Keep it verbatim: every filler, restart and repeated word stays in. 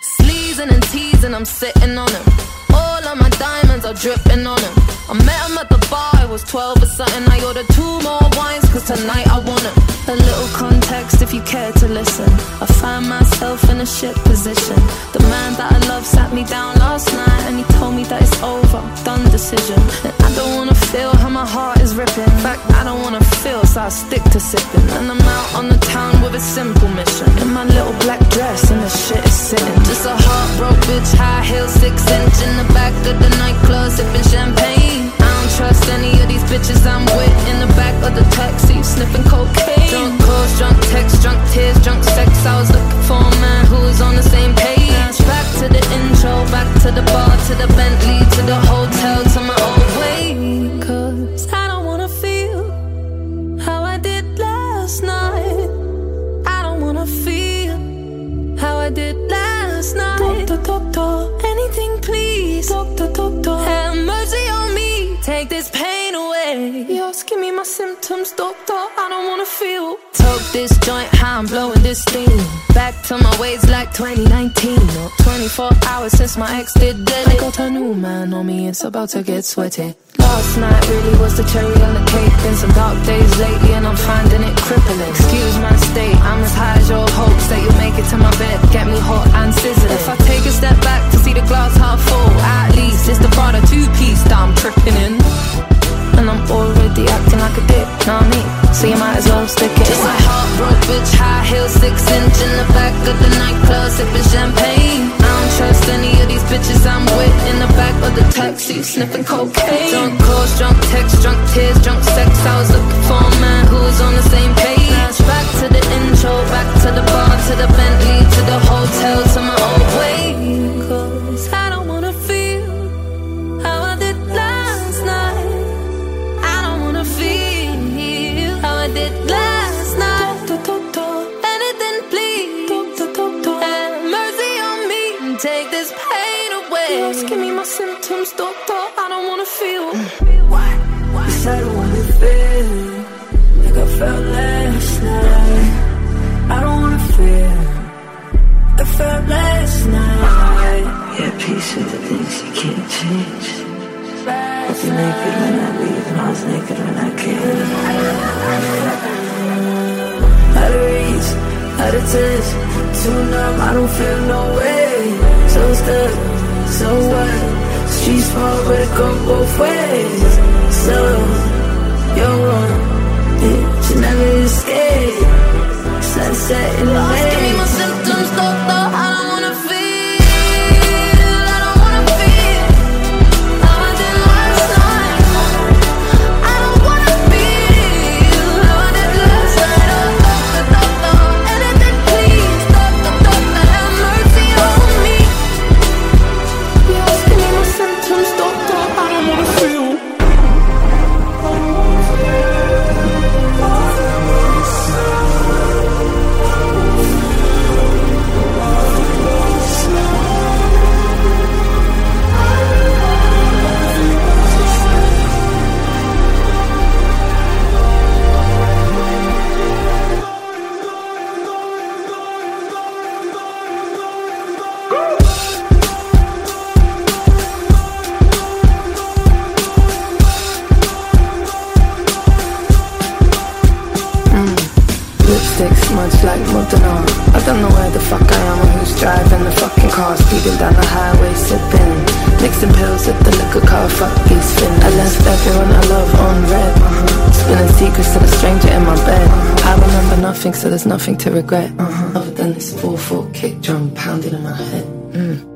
Sleazing and teasing, I'm sitting on him. All of my diamonds are dripping on him. I met him at the bar, it was twelve or something. I ordered two more wines, cause tonight I want him. A little context if you care to listen. I find myself in a shit position. The man that I love sat me down last night and he told me that it's over, done decision. And I don't wanna feel how my heart is ripping. In fact, I don't wanna feel, so I stick to sipping. And I'm out on the town with a simple mission. In my little black dress and the shit is sitting. Just a heartbroken bitch, high heels, six inch in the back of the nightclub, sipping champagne. I don't trust any of these bitches I'm with. In the back of the taxi, sniffing cocaine. Drunk calls, drunk texts, drunk tears, drunk sex. I was looking for a man who was on the same page. Back to the intro, back to the bar, to the Bentley, to the hotel, to my old way. Cause I don't wanna feel how I did last night. I don't wanna feel how I did last night. Doctor, doctor, anything please. Doctor, doctor, have mercy on me. Take this pain away. Yes, give me my symptoms, doctor. I don't wanna feel. Toke this joint, how I'm blowing this steam. Back to my ways like twenty nineteen. Or twenty-four hours since my ex did dead. I got a new man on me, it's about to get sweaty. Last night really was the cherry on the cake. Been some dark days lately and I'm finding it crippling. Excuse my state, I'm as high as your hopes that you'll make it to my bed. Get me hot and sizzling. If I take a step back to see the glass half full, at least it's the Prada two-piece that I'm tripping in. And I'm already acting like a dick, know what I mean? So you might as well stick it. Just a heartbroken bitch, high heels, six inch in the back of the nightclub, sipping champagne. I don't trust any of these bitches I'm with. In the back of the taxi, sniffing cocaine. Drunk calls, drunk texts, drunk tears, drunk sex. I was looking for a man who was on the same page. Back to the intro, back to the bar, to the Bentley, to the hotel, to my old way. Cause I don't wanna feel how I did last night. I don't wanna feel how I did last night. Doctor, doctor, anything please. Doctor, doctor, have mercy on me and take this pain away. Yes, give me my symptoms, doctor. I don't wanna feel. What? Yes, I don't wanna feel like I felt last night. I don't wanna feel like I felt last night. Yeah, peace with the things you can't change. I was naked when I leave and I was naked when I came. Out of reach, out of touch, too numb, I don't feel no way. So stuck, so what? Streets small but it go both ways. So, you're one, it should never escape. Sunset in the way. Give me my symptoms, doctor, I don't wanna feel. Much like Modena, I don't know where the fuck I am or who's driving the fucking car, speeding down the highway, sipping, mixing pills at the liquor car, fuck these fins. I left everyone I love on red, uh-huh. Spilling secrets to the stranger in my bed, uh-huh. I remember nothing, so there's nothing to regret, uh-huh. Other than this four four kick drum pounding in my head. mm.